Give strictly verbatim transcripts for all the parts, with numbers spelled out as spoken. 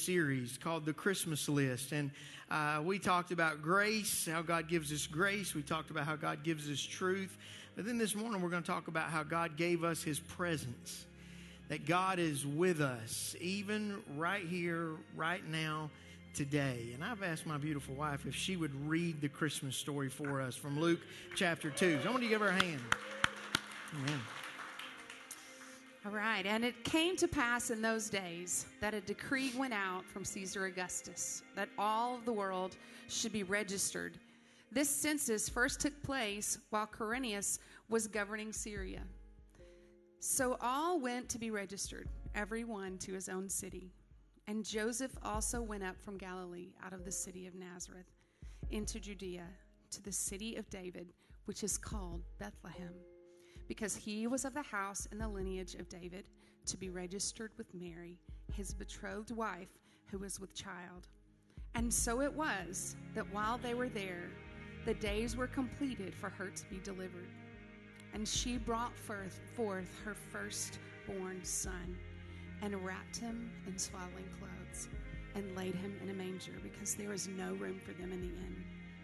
series called The Christmas List. And uh, we talked about grace, how God gives us grace. We talked about how God gives us truth. But then this morning we're going to talk about how God gave us His presence. That God is with us, even right here, right now, today. And I've asked my beautiful wife if she would read the Christmas story for us from Luke chapter two. So I want to give her a hand. Amen. All right, and it came to pass in those days that a decree went out from Caesar Augustus that all of the world should be registered. This census first took place while Quirinius was governing Syria. So all went to be registered, every one to his own city. And Joseph also went up from Galilee out of the city of Nazareth into Judea to the city of David, which is called Bethlehem, because he was of the house and the lineage of David, to be registered with Mary, his betrothed wife, who was with child. And so it was that while they were there, the days were completed for her to be delivered. And she brought forth, forth her firstborn son, and wrapped him in swaddling clothes, and laid him in a manger, because there was no room for them in the inn.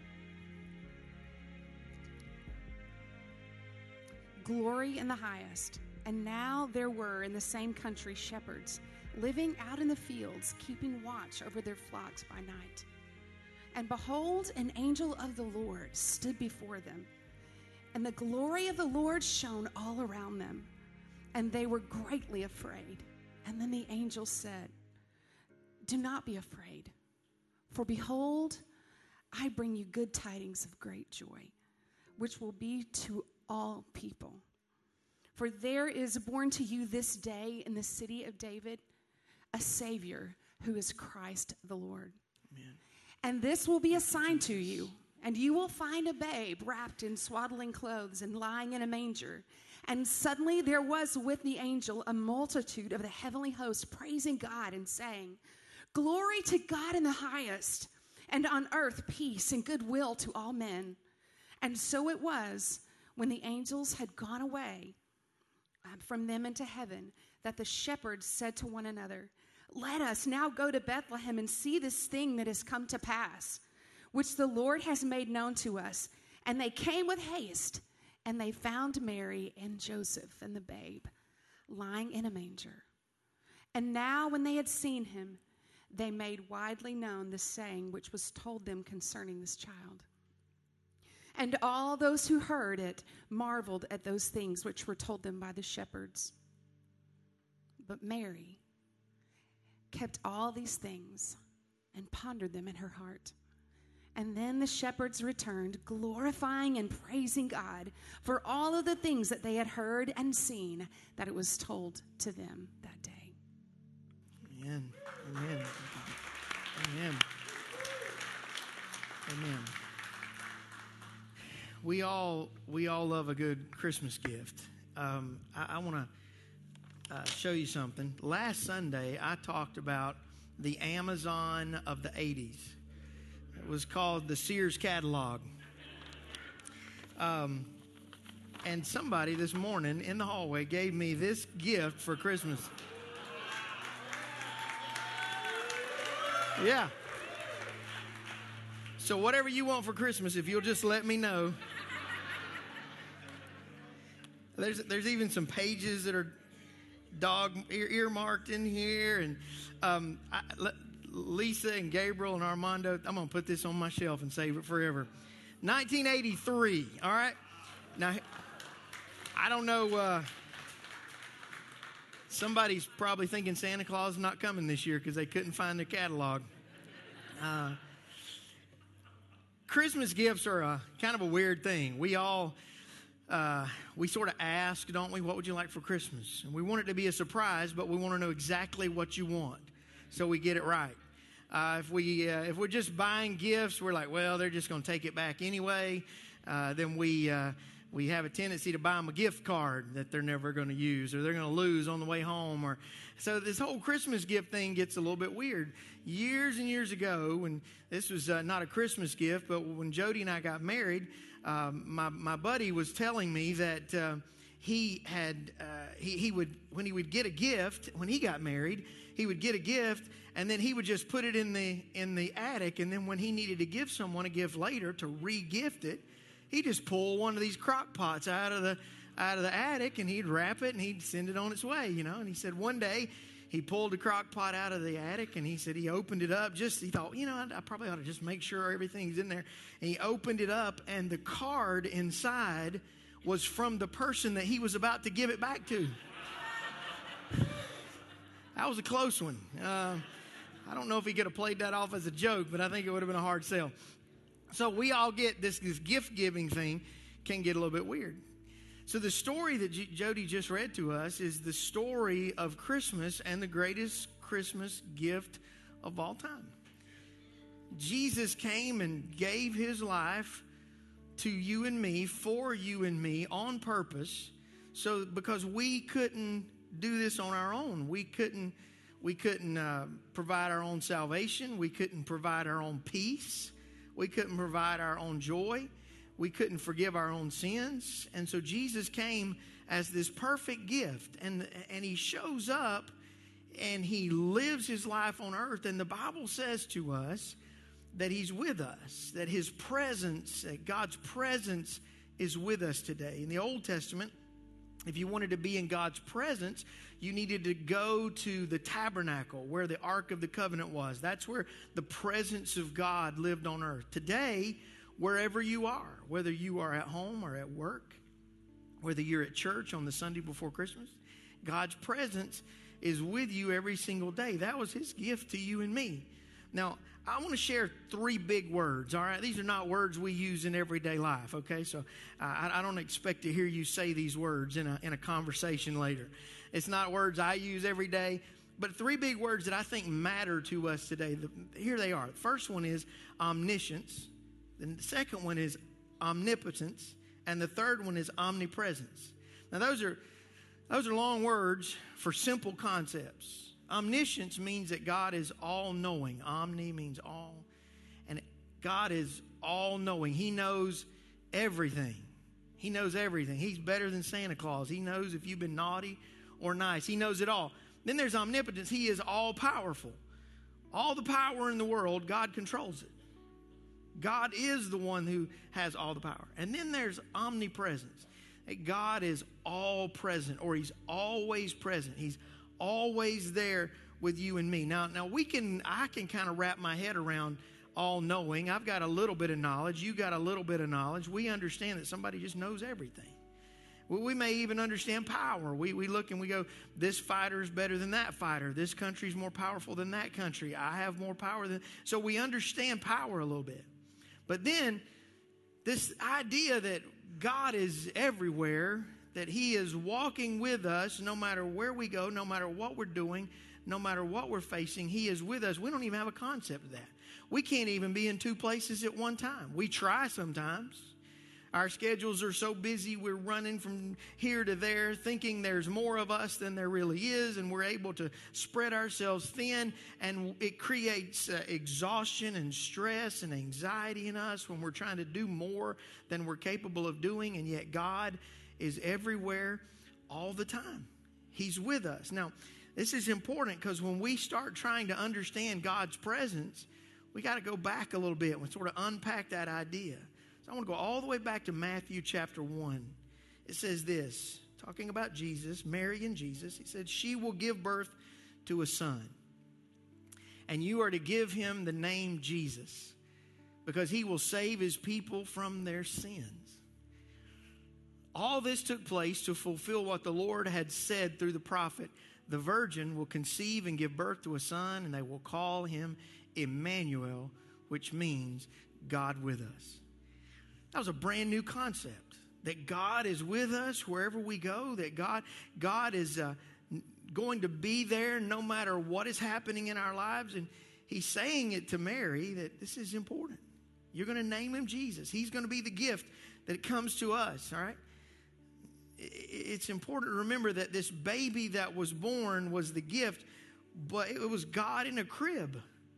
Glory in the highest. And now there were in the same country shepherds, living out in the fields, keeping watch over their flocks by night. And behold, an angel of the Lord stood before them, and the glory of the Lord shone all around them, and they were greatly afraid. And then the angel said, "Do not be afraid, for behold, I bring you good tidings of great joy, which will be to all people. For there is born to you this day in the city of David a Savior, who is Christ the Lord. Amen. And this will be a sign to you, and you will find a babe wrapped in swaddling clothes and lying in a manger." And suddenly there was with the angel a multitude of the heavenly host, praising God and saying, "Glory to God in the highest, and on earth peace and goodwill to all men." And so it was, when the angels had gone away um, from them into heaven, that the shepherds said to one another, "Let us now go to Bethlehem and see this thing that has come to pass, which the Lord has made known to us." And they came with haste, and they found Mary and Joseph and the babe lying in a manger. And now when they had seen him, they made widely known the saying which was told them concerning this child. And all those who heard it marveled at those things which were told them by the shepherds. But Mary kept all these things and pondered them in her heart. And then the shepherds returned, glorifying and praising God for all of the things that they had heard and seen, that it was told to them that day. Amen. Amen. Amen. Amen. We all we all love a good Christmas gift. Um, I, I want to uh, show you something. Last Sunday, I talked about the Amazon of the eighties. It was called the Sears catalog. Um, and somebody this morning in the hallway gave me this gift for Christmas. Yeah. So whatever you want for Christmas, if you'll just let me know. There's there's even some pages that are dog ear, earmarked in here. And um, I, let, Lisa and Gabriel and Armando, I'm going to put this on my shelf and save it forever. nineteen eighty-three, all right? Now, I don't know, uh, somebody's probably thinking Santa Claus is not coming this year because they couldn't find their catalog. Uh, Christmas gifts are a kind of a weird thing. We all, uh, we sort of ask, don't we, what would you like for Christmas? And we want it to be a surprise, but we want to know exactly what you want so we get it right. Uh, if we uh, if we're just buying gifts, we're like, well, they're just going to take it back anyway. Uh, then we uh, we have a tendency to buy them a gift card that they're never going to use, or they're going to lose on the way home. Or so this whole Christmas gift thing gets a little bit weird. Years and years ago, when this was uh, not a Christmas gift, but when Jody and I got married, um, my my buddy was telling me that uh, he had uh, he he would when he would get a gift when he got married, he would get a gift, and then he would just put it in the in the attic, and then when he needed to give someone a gift later to re-gift it, he'd just pull one of these crock pots out of the out of the attic, and he'd wrap it, and he'd send it on its way, you know. And he said one day he pulled the crock pot out of the attic, and he said he opened it up. Just he thought, you know, I, I probably ought to just make sure everything's in there. And he opened it up, and the card inside was from the person that he was about to give it back to. That was a close one. Uh, I don't know if he could have played that off as a joke, but I think it would have been a hard sell. So we all get this, this gift-giving thing can get a little bit weird. So the story that J- Jody just read to us is the story of Christmas and the greatest Christmas gift of all time. Jesus came and gave his life to you and me, for you and me, on purpose, so because we couldn't do this on our own. We couldn't, we couldn't uh, provide our own salvation. We couldn't provide our own peace. We couldn't provide our own joy. We couldn't forgive our own sins. And so Jesus came as this perfect gift. And, and he shows up and he lives his life on earth. And the Bible says to us that he's with us, that his presence, that God's presence is with us today. In the Old Testament, if you wanted to be in God's presence, you needed to go to the tabernacle where the Ark of the Covenant was. That's where the presence of God lived on earth. Today, wherever you are, whether you are at home or at work, whether you're at church on the Sunday before Christmas, God's presence is with you every single day. That was his gift to you and me. Now, I want to share three big words, all right? These are not words we use in everyday life, okay? So uh, I, I don't expect to hear you say these words in a, in a conversation later. It's not words I use every day, but three big words that I think matter to us today. The, here they are. The first one is omniscience. The second one is omnipotence. And the third one is omnipresence. Now, those are, those are long words for simple concepts. Omniscience means that God is all-knowing. Omni means all. And God is all-knowing. He knows everything. He knows everything. He's better than Santa Claus. He knows if you've been naughty or nice. He knows it all. Then there's omnipotence. He is all-powerful. All the power in the world, God controls it. God is the one who has all the power. And then there's omnipresence. That God is all-present, or he's always present. He's always there with you and me. Now, now we can, I can kind of wrap my head around all-knowing. I've got a little bit of knowledge. You got a little bit of knowledge. We understand that somebody just knows everything. We, we may even understand power. We, we look and we go, this fighter is better than that fighter. This country is more powerful than that country. I have more power than... So we understand power a little bit. But then this idea that God is everywhere, that he is walking with us no matter where we go, no matter what we're doing, no matter what we're facing, he is with us. We don't even have a concept of that. We can't even be in two places at one time. We try sometimes. Our schedules are so busy, we're running from here to there, thinking there's more of us than there really is, and we're able to spread ourselves thin, and it creates uh, exhaustion and stress and anxiety in us when we're trying to do more than we're capable of doing, and yet God is everywhere all the time. He's with us. Now, this is important because when we start trying to understand God's presence, we got to go back a little bit and sort of unpack that idea. So I want to go all the way back to Matthew chapter one. It says this, talking about Jesus, Mary and Jesus. He said, she will give birth to a son, and you are to give him the name Jesus, because he will save his people from their sins. All this took place to fulfill what the Lord had said through the prophet. The virgin will conceive and give birth to a son, and they will call him Emmanuel, which means God with us. That was a brand new concept, that God is with us wherever we go, that God, God is uh, going to be there no matter what is happening in our lives. And he's saying it to Mary that this is important. You're going to name him Jesus. He's going to be the gift that comes to us, all right? It's important to remember that this baby that was born was the gift, but it was God in a crib.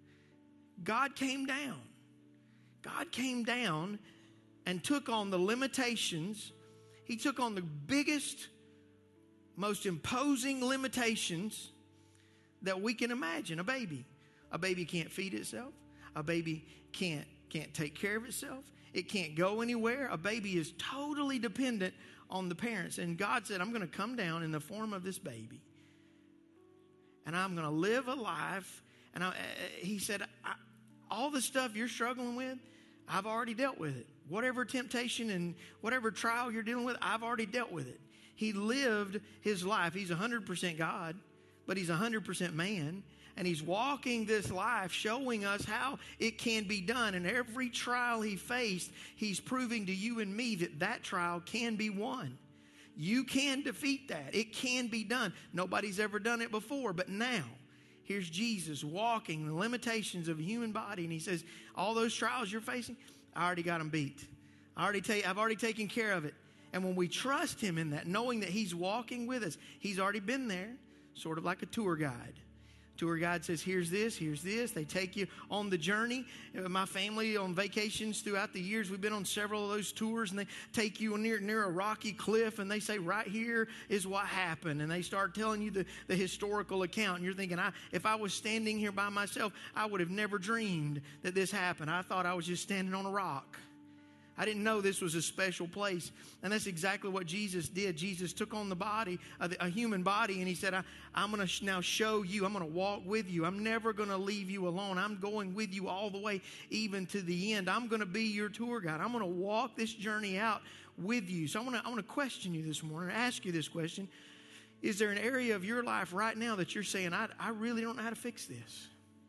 God came down. God came down and took on the limitations. He took on the biggest, most imposing limitations that we can imagine. A baby. A baby can't feed itself. A baby can't, can't take care of itself. It can't go anywhere. A baby is totally dependent on the parents. And God said, I'm going to come down in the form of this baby. And I'm going to live a life. And I, he said, I, all the stuff you're struggling with, I've already dealt with it. Whatever temptation and whatever trial you're dealing with, I've already dealt with it. He lived his life. He's one hundred percent God, but he's one hundred percent man. And he's walking this life showing us how it can be done. And every trial he faced, he's proving to you and me that that trial can be won. You can defeat that. It can be done. Nobody's ever done it before, but now here's Jesus walking the limitations of a human body. And he says, all those trials you're facing, I already got them beat. I already ta- I've already taken care of it. And when we trust him in that, knowing that he's walking with us, he's already been there, sort of like a tour guide. Tour guide says, here's this, here's this. They take you on the journey. My family on vacations throughout the years, we've been on several of those tours, and they take you near near a rocky cliff, and they say, right here is what happened. And they start telling you the, the historical account. And you're thinking, I, if I was standing here by myself, I would have never dreamed that this happened. I thought I was just standing on a rock. I didn't know this was a special place. And that's exactly what Jesus did. Jesus took on the body, a human body, and he said, I, I'm going to now show you. I'm going to walk with you. I'm never going to leave you alone. I'm going with you all the way, even to the end. I'm going to be your tour guide. I'm going to walk this journey out with you. So I want to I want to question you this morning, ask you this question. Is there an area of your life right now that you're saying, I, I really don't know how to fix this?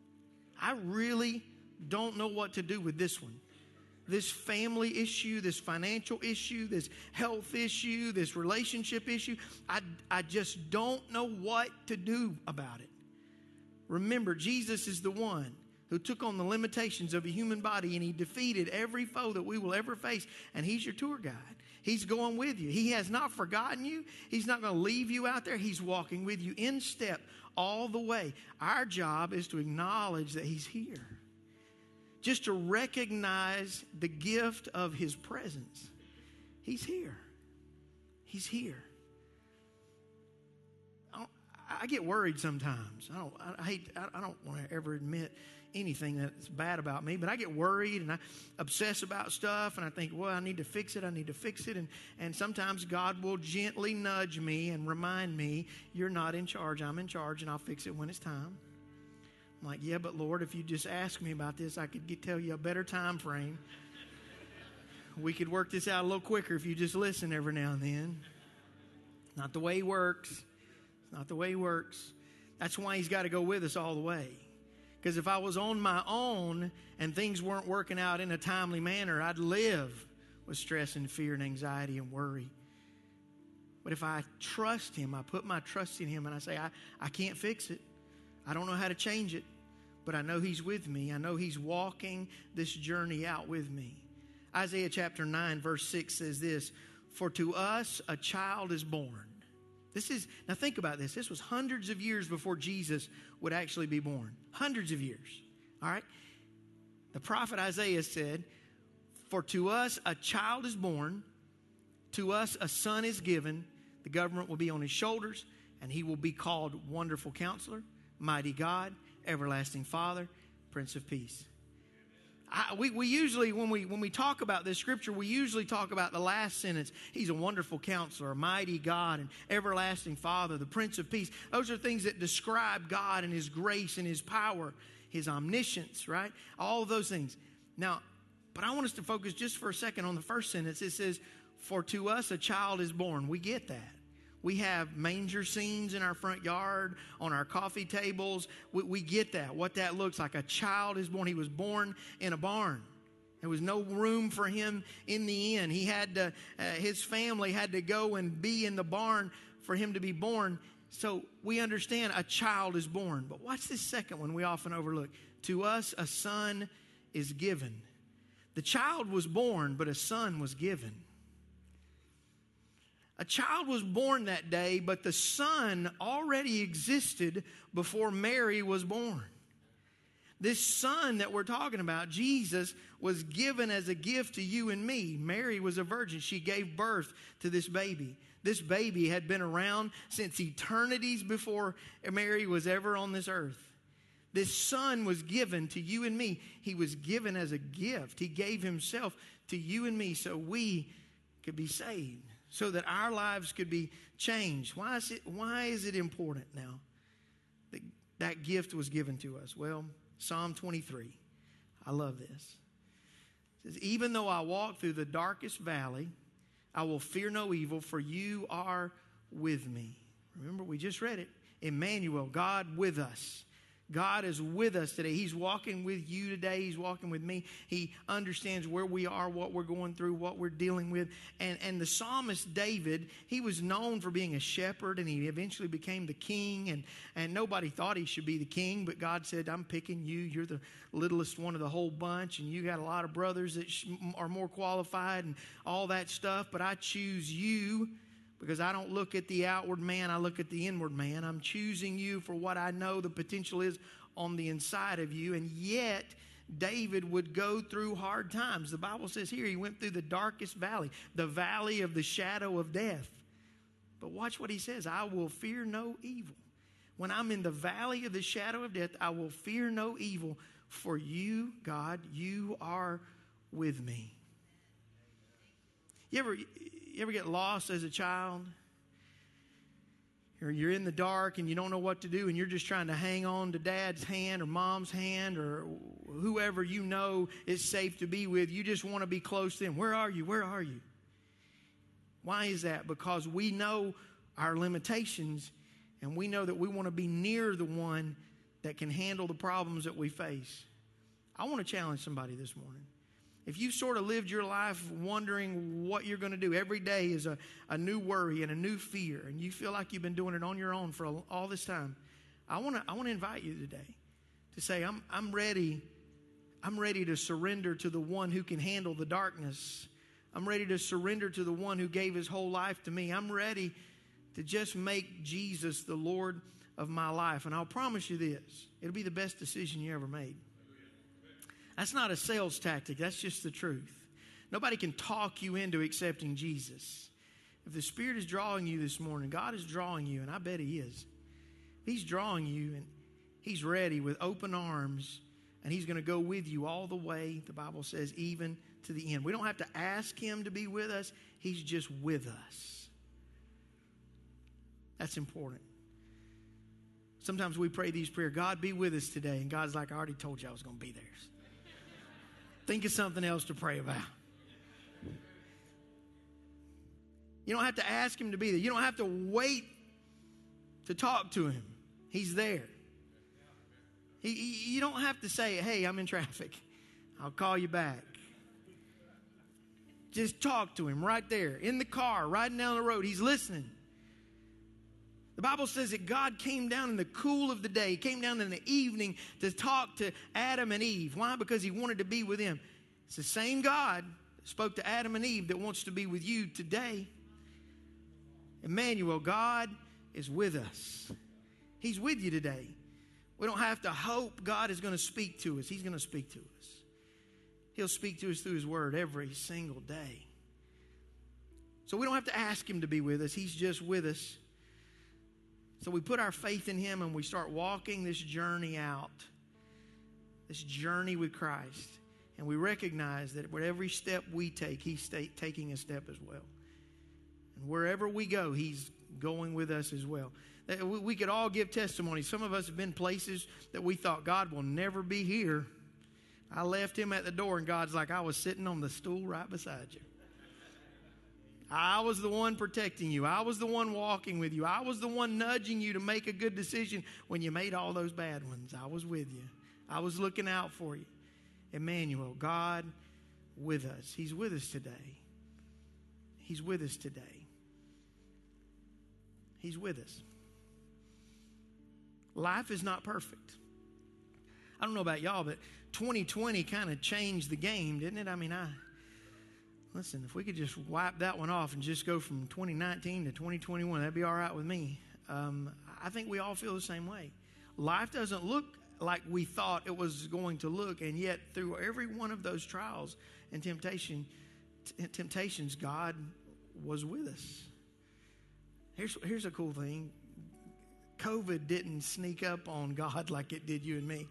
I really don't know what to do with this one. This family issue, this financial issue, this health issue, this relationship issue. I, I just don't know what to do about it. Remember, Jesus is the one who took on the limitations of a human body, and he defeated every foe that we will ever face. And he's your tour guide. He's going with you. He has not forgotten you. He's not going to leave you out there. He's walking with you in step all the way. Our job is to acknowledge that he's here. Just to recognize the gift of his presence. He's here. He's here. I, don't, I get worried sometimes. I don't. I hate. I don't want to ever admit anything that's bad about me, but I get worried and I obsess about stuff, and I think, well, I need to fix it. I need to fix it, and and sometimes God will gently nudge me and remind me, you're not in charge. I'm in charge, and I'll fix it when it's time. I'm like, yeah, but Lord, if you just ask me about this, I could get, tell you a better time frame. We could work this out a little quicker if you just listen every now and then. Not the way he works. It's not the way he works. That's why he's got to go with us all the way. Because if I was on my own and things weren't working out in a timely manner, I'd live with stress and fear and anxiety and worry. But if I trust him, I put my trust in him, and I say, I, I can't fix it. I don't know how to change it, but I know he's with me. I know he's walking this journey out with me. Isaiah chapter nine, verse six says this, for to us a child is born. This is, now think about this. This was hundreds of years before Jesus would actually be born. Hundreds of years. All right. The prophet Isaiah said, for to us a child is born, to us a son is given, the government will be on his shoulders, and he will be called Wonderful Counselor, Mighty God, Everlasting Father, Prince of Peace. I, we, we usually, when we when we talk about this scripture, we usually talk about the last sentence. He's a wonderful counselor, a mighty God, and everlasting Father, the Prince of Peace. Those are things that describe God and his grace and his power, his omniscience, right? All of those things. Now, but I want us to focus just for a second on the first sentence. It says, for to us a child is born. We get that. We have manger scenes in our front yard, on our coffee tables. We, we get that, what that looks like. A child is born. He was born in a barn. There was no room for him in the inn. He had to, uh, his family had to go and be in the barn for him to be born. So we understand a child is born. But watch this second one we often overlook. To us a son is given. The child was born, but a son was given. A child was born that day, but the son already existed before Mary was born. This son that we're talking about, Jesus, was given as a gift to you and me. Mary was a virgin. She gave birth to this baby. This baby had been around since eternities before Mary was ever on this earth. This son was given to you and me. He was given as a gift. He gave himself to you and me so we could be saved, so that our lives could be changed. Why is it, why is it important now that that gift was given to us? Well, Psalm twenty-three. I love this. It says, even though I walk through the darkest valley, I will fear no evil, for you are with me. Remember, we just read it. Emmanuel, God with us. God is with us today. He's walking with you today. He's walking with me. He understands where we are, what we're going through, what we're dealing with. And, and the psalmist David, he was known for being a shepherd, and he eventually became the king. And, and nobody thought he should be the king, but God said, I'm picking you. You're the littlest one of the whole bunch, and you got a lot of brothers that are more qualified and all that stuff, but I choose you. Because I don't look at the outward man, I look at the inward man. I'm choosing you for what I know the potential is on the inside of you. And yet, David would go through hard times. The Bible says here he went through the darkest valley, the valley of the shadow of death. But watch what he says, I will fear no evil. When I'm in the valley of the shadow of death, I will fear no evil. For you, God, you are with me. You ever... You ever get lost as a child? Or you're in the dark and you don't know what to do and you're just trying to hang on to dad's hand or mom's hand or whoever you know is safe to be with. You just want to be close to them. Where are you? Where are you? Why is that? Because we know our limitations and we know that we want to be near the one that can handle the problems that we face. I want to challenge somebody this morning. If you sort of lived your life wondering what you're going to do, every day is a, a new worry and a new fear, and you feel like you've been doing it on your own for all this time, I want to I want to invite you today to say, I'm I'm ready. I'm ready to surrender to the one who can handle the darkness. I'm ready to surrender to the one who gave his whole life to me. I'm ready to just make Jesus the Lord of my life. And I'll promise you this, it'll be the best decision you ever made. That's not a sales tactic. That's just the truth. Nobody can talk you into accepting Jesus. If the Spirit is drawing you this morning, God is drawing you, and I bet He is. He's drawing you, and He's ready with open arms, and He's going to go with you all the way, the Bible says, even to the end. We don't have to ask Him to be with us. He's just with us. That's important. Sometimes we pray these prayers, God, be with us today. And God's like, I already told you I was going to be there. Think of something else to pray about. You don't have to ask Him to be there. You don't have to wait to talk to Him. He's there. He, he, you don't have to say, hey, I'm in traffic. I'll call you back. Just talk to Him right there, in the car, riding down the road. He's listening. The Bible says that God came down in the cool of the day. He came down in the evening to talk to Adam and Eve. Why? Because He wanted to be with them. It's the same God that spoke to Adam and Eve that wants to be with you today. Emmanuel, God is with us. He's with you today. We don't have to hope God is going to speak to us. He's going to speak to us. He'll speak to us through His Word every single day. So we don't have to ask Him to be with us. He's just with us. So we put our faith in Him and we start walking this journey out, this journey with Christ. And we recognize that with every step we take, He's taking a step as well. And wherever we go, He's going with us as well. We could all give testimony. Some of us have been places that we thought, God will never be here. I left Him at the door and God's like, I was sitting on the stool right beside you. I was the one protecting you. I was the one walking with you. I was the one nudging you to make a good decision when you made all those bad ones. I was with you. I was looking out for you. Emmanuel, God with us. He's with us today. He's with us today. He's with us. Life is not perfect. I don't know about y'all, but twenty twenty kind of changed the game, didn't it? I mean, I... Listen, if we could just wipe that one off and just go from twenty nineteen to twenty twenty-one, that'd be all right with me. Um, I think we all feel the same way. Life doesn't look like we thought it was going to look. And yet through every one of those trials and temptation, t- temptations, God was with us. Here's, here's a cool thing. COVID didn't sneak up on God like it did you and me.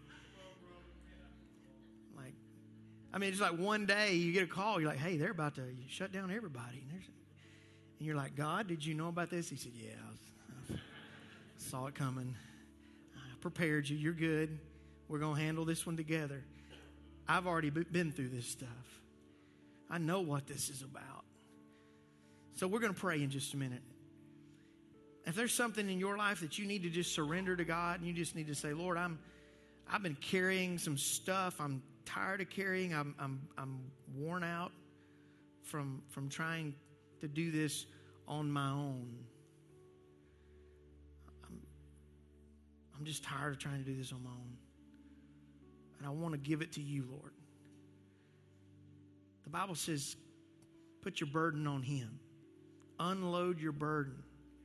Like, I mean, it's like one day you get a call. You're like, hey, they're about to shut down everybody. And, there's, and you're like, God, did you know about this? He said, yeah, I, was, I saw it coming. I prepared you. You're good. We're going to handle this one together. I've already been through this stuff. I know what this is about. So we're going to pray in just a minute. If there's something in your life that you need to just surrender to God, and you just need to say, Lord, I'm, I've been carrying some stuff. I'm tired of carrying. I'm, I'm, I'm worn out from, from trying to do this on my own. I'm, I'm just tired of trying to do this on my own. And I want to give it to you, Lord. The Bible says, put your burden on Him. Unload your burden.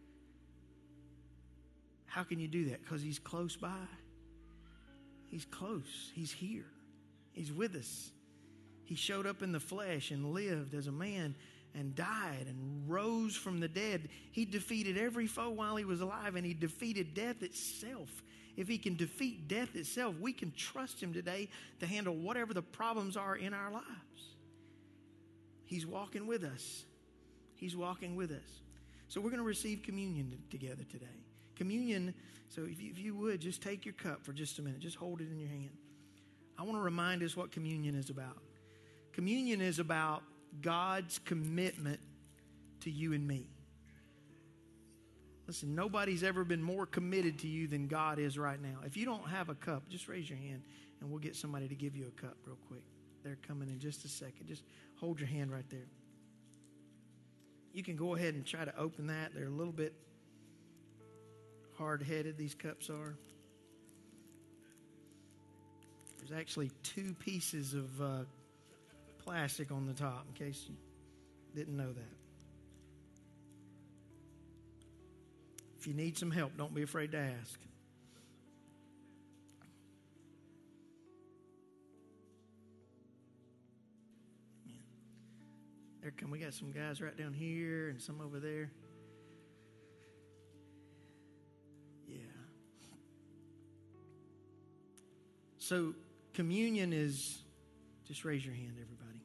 How can you do that? Because He's close by. He's close. He's here. He's with us. He showed up in the flesh and lived as a man and died and rose from the dead. He defeated every foe while He was alive, and He defeated death itself. If He can defeat death itself, we can trust Him today to handle whatever the problems are in our lives. He's walking with us. He's walking with us. So we're going to receive communion together today. Communion, so if you, if you would, just take your cup for just a minute. Just hold it in your hand. I want to remind us what communion is about. Communion is about God's commitment to you and me. Listen, nobody's ever been more committed to you than God is right now. If you don't have a cup, just raise your hand and we'll get somebody to give you a cup real quick. They're coming in just a second. Just hold your hand right there. You can go ahead and try to open that. They're a little bit hard-headed, these cups are. There's actually two pieces of uh, plastic on the top, in case you didn't know that. If you need some help, don't be afraid to ask. There come, we got some guys right down here and some over there. Yeah. So communion is, just raise your hand, everybody.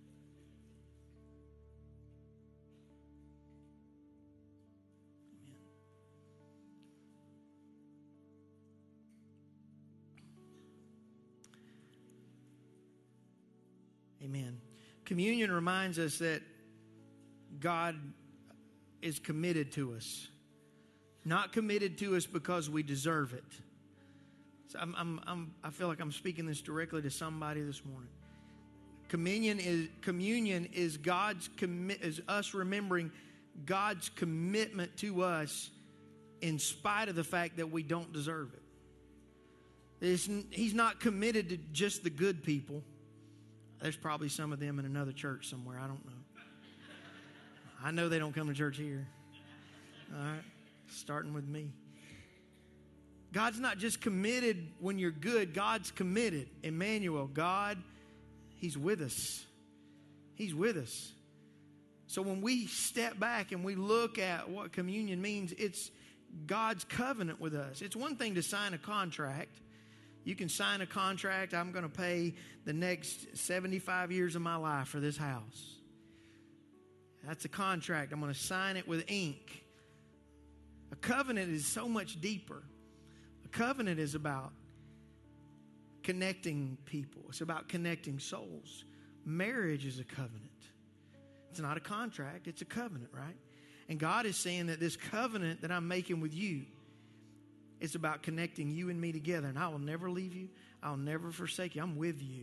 Amen. Amen. Communion reminds us that God is committed to us. Not committed to us because we deserve it. So I'm, I'm, I'm, I feel like I'm speaking this directly to somebody this morning. Communion is communion is God's commit is us remembering God's commitment to us in spite of the fact that we don't deserve it. It's, he's not committed to just the good people. There's probably some of them in another church somewhere. I don't know. I know they don't come to church here. All right. Starting with me. God's not just committed when you're good. God's committed. Emmanuel, God, He's with us. He's with us. So when we step back and we look at what communion means, it's God's covenant with us. It's one thing to sign a contract. You can sign a contract. I'm going to pay the next seventy-five years of my life for this house. That's a contract. I'm going to sign it with ink. A covenant is so much deeper. A covenant is about connecting people. It's about connecting souls. Marriage is a covenant. It's not a contract. It's a covenant, right? And God is saying that this covenant that I'm making with you, it's about connecting you and me together. And I will never leave you. I'll never forsake you. I'm with you.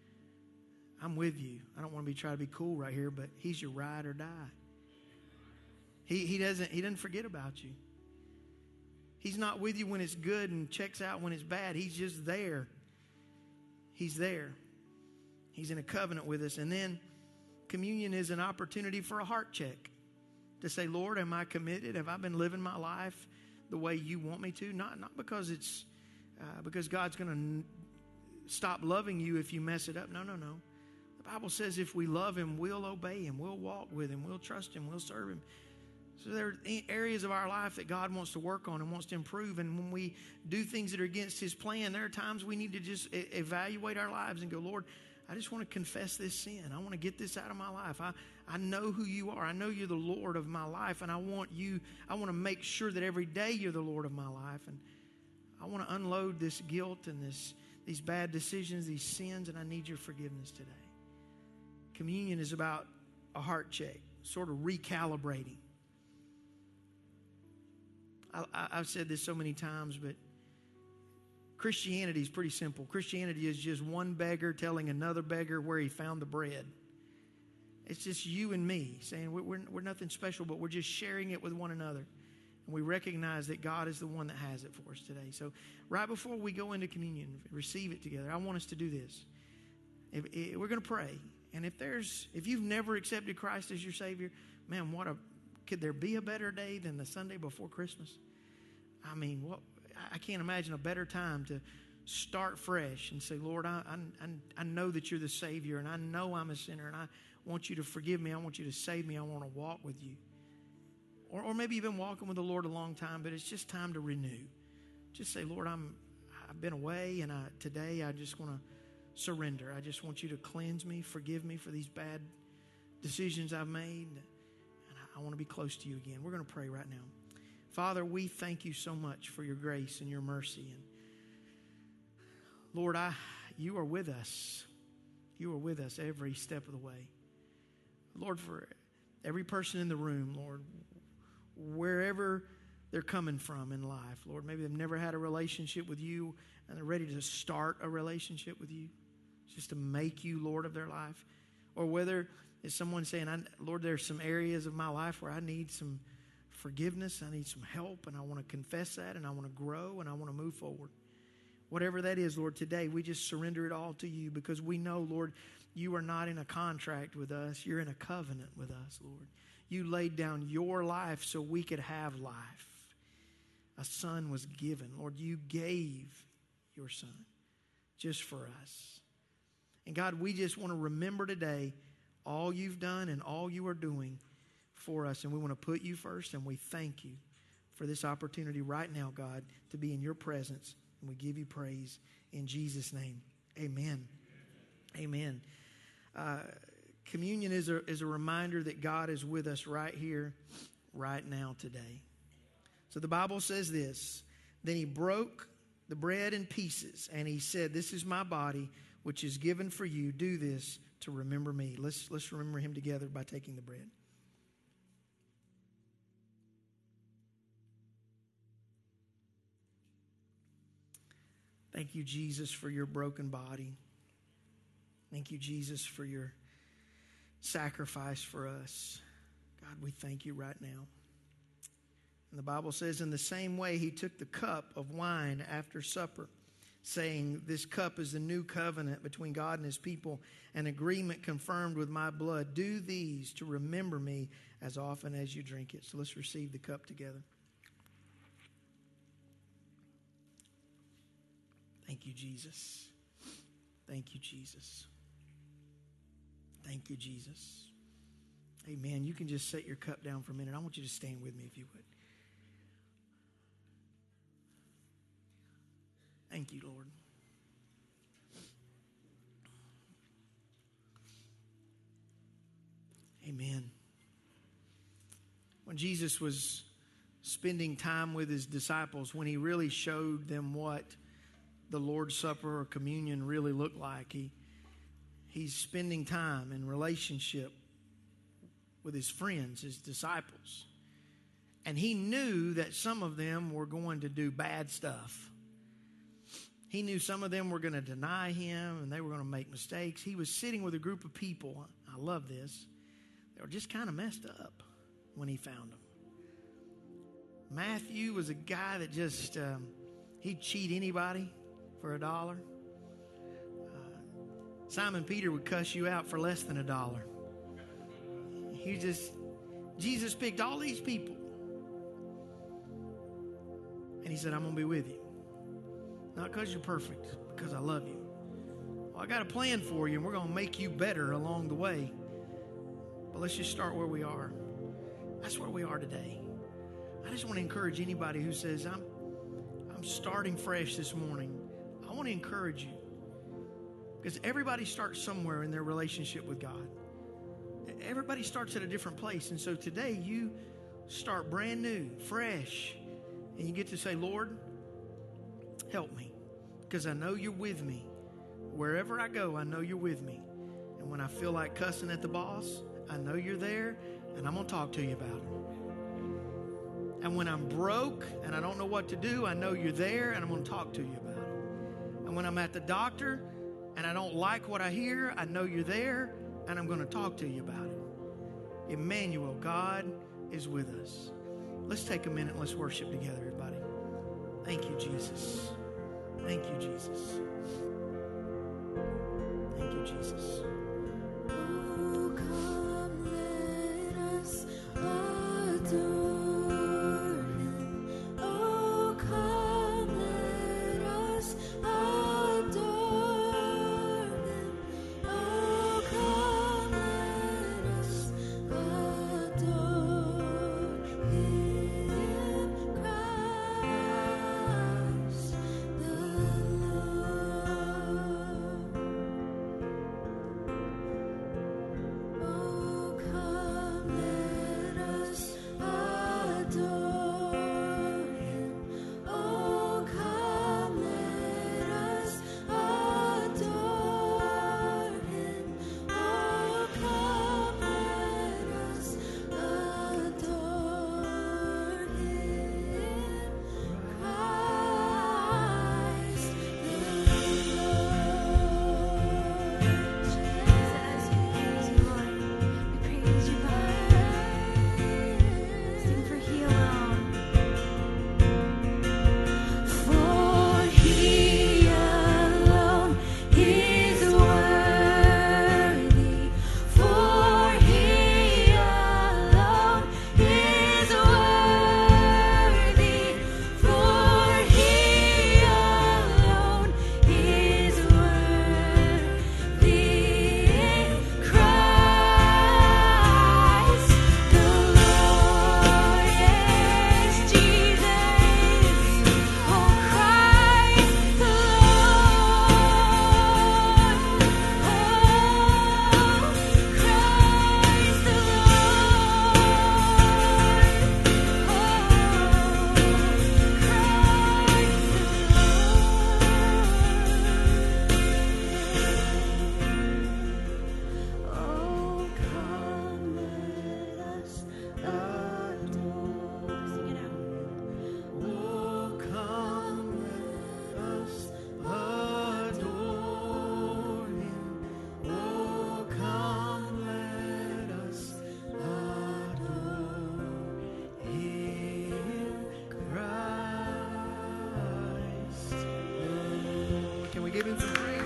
I'm with you. I don't want to be trying to be cool right here, but He's your ride or die. He, he, doesn't, he doesn't forget about you. He's not with you when it's good and checks out when it's bad. He's just there. He's there. He's in a covenant with us. And then communion is an opportunity for a heart check. To say, Lord, am I committed? Have I been living my life the way you want me to? Not, not because it's uh, because God's going to n- stop loving you if you mess it up. No, no, no. The Bible says if we love Him, we'll obey Him, we'll walk with Him, we'll trust Him, we'll serve Him. So there are areas of our life that God wants to work on and wants to improve. And when we do things that are against His plan, there are times we need to just e- evaluate our lives and go, Lord, I just want to confess this sin. I want to get this out of my life. I, I know who You are. I know You're the Lord of my life. And I want You, I want to make sure that every day You're the Lord of my life. And I want to unload this guilt and this these bad decisions, these sins, and I need Your forgiveness today. Communion is about a heart check, sort of recalibrating. I, I, I've said this so many times, but Christianity is pretty simple. Christianity is just one beggar telling another beggar where he found the bread. It's just you and me saying we're, we're, we're nothing special, but we're just sharing it with one another. And we recognize that God is the one that has it for us today. So right before we go into communion, receive it together, I want us to do this. If, if, we're going to pray. And if there's, if you've never accepted Christ as your Savior, man, what a, could there be a better day than the Sunday before Christmas? I mean, what, I can't imagine a better time to start fresh and say, Lord, I, I, I know that You're the Savior, and I know I'm a sinner, and I want You to forgive me. I want You to save me. I want to walk with You. Or, or maybe you've been walking with the Lord a long time, but it's just time to renew. Just say, Lord, I'm, I've been away, and I, today I just want to surrender. I just want You to cleanse me, forgive me for these bad decisions I've made, and I, I want to be close to You again. We're going to pray right now. Father, we thank You so much for Your grace and Your mercy. And Lord, I, You are with us. You are with us every step of the way. Lord, for every person in the room, Lord, wherever they're coming from in life, Lord, maybe they've never had a relationship with You and they're ready to start a relationship with You, just to make You Lord of their life. Or whether it's someone saying, I, Lord, there's some areas of my life where I need some forgiveness, I need some help, and I want to confess that, and I want to grow, and I want to move forward. Whatever that is, Lord, today we just surrender it all to You, because we know, Lord, You are not in a contract with us. You're in a covenant with us, Lord. You laid down Your life so we could have life. A son was given. Lord, You gave Your Son just for us. And God, we just want to remember today all You've done and all You are doing for us, and we want to put You first, and we thank You for this opportunity right now, God, to be in Your presence, and we give You praise in Jesus' name. Amen. Amen. Uh, communion is a, is a reminder that God is with us right here, right now, today. So the Bible says this, then He broke the bread in pieces, and He said, this is my body, which is given for you. Do this to remember me. Let's, let's remember Him together by taking the bread. Thank You, Jesus, for Your broken body. Thank You, Jesus, for Your sacrifice for us. God, we thank You right now. And the Bible says, in the same way, He took the cup of wine after supper, saying, this cup is the new covenant between God and His people, an agreement confirmed with my blood. Do these to remember me as often as you drink it. So let's receive the cup together. Thank You, Jesus. Thank You, Jesus. Thank You, Jesus. Amen. You can just set your cup down for a minute. I want you to stand with me if you would. Thank You, Lord. Amen. When Jesus was spending time with His disciples, when He really showed them what the Lord's Supper or communion really looked like, he he's spending time in relationship with His friends, His disciples. And He knew that some of them were going to do bad stuff. He knew some of them were going to deny Him and they were going to make mistakes. He was sitting with a group of people, I love this, they were just kind of messed up when He found them. Matthew was a guy that just, um, he'd cheat anybody for a dollar. Uh, Simon Peter would cuss you out for less than a dollar. He just, Jesus picked all these people. And He said, I'm going to be with you. Not because you're perfect, because I love you. Well, I got a plan for you, and we're going to make you better along the way. But let's just start where we are. That's where we are today. I just want to encourage anybody who says, I'm, I'm starting fresh this morning. I want to encourage you. Because everybody starts somewhere in their relationship with God. Everybody starts at a different place. And so today you start brand new, fresh. And you get to say, Lord, help me. Because I know you're with me. Wherever I go, I know you're with me. And when I feel like cussing at the boss, I know you're there. And I'm going to talk to you about it. And when I'm broke and I don't know what to do, I know you're there. And I'm going to talk to you about it. And when I'm at the doctor and I don't like what I hear, I know you're there. And I'm going to talk to you about it. Emmanuel, God is with us. Let's take a minute and let's worship together, everybody. Thank you, Jesus. Thank you, Jesus. Thank you, Jesus. Oh, come, let us adore. give him some praise.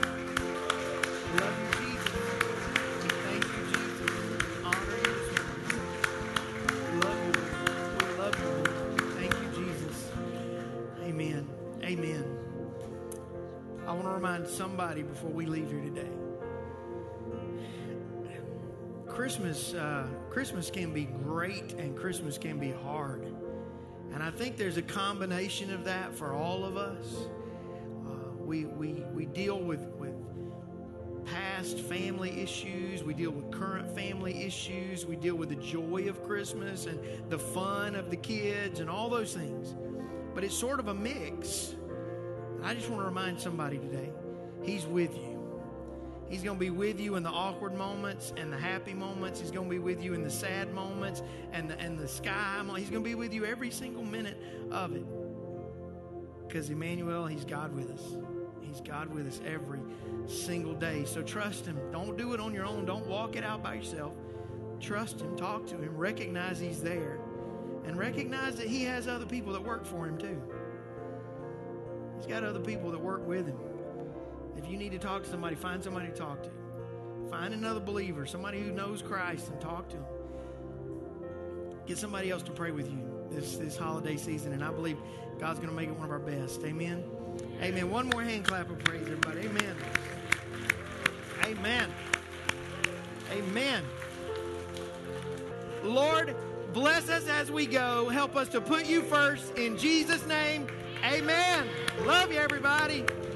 We love you, Jesus. We thank you, Jesus. We honor you this morning. We love you. We love you. Thank you, Jesus. Amen. Amen. I want to remind somebody before we leave here today. Christmas, uh, Christmas can be great and Christmas can be hard. And I think there's a combination of that for all of us. Uh, we, we, we deal with, with past family issues. We deal with current family issues. We deal with the joy of Christmas and the fun of the kids and all those things. But it's sort of a mix. I just want to remind somebody today, He's with you. He's going to be with you in the awkward moments and the happy moments. He's going to be with you in the sad moments and the, and the sky. He's going to be with you every single minute of it. Because Emmanuel, He's God with us. He's God with us every single day. So trust Him. Don't do it on your own. Don't walk it out by yourself. Trust Him. Talk to Him. Recognize He's there. And recognize that He has other people that work for Him too. He's got other people that work with Him. If you need to talk to somebody, find somebody to talk to. Find another believer, somebody who knows Christ, and talk to them. Get somebody else to pray with you this, this holiday season, and I believe God's going to make it one of our best. Amen. Amen. One more hand clap of praise, everybody. Amen. Amen. Amen. Lord, bless us as we go. Help us to put you first. In Jesus' name, amen. Love you, everybody.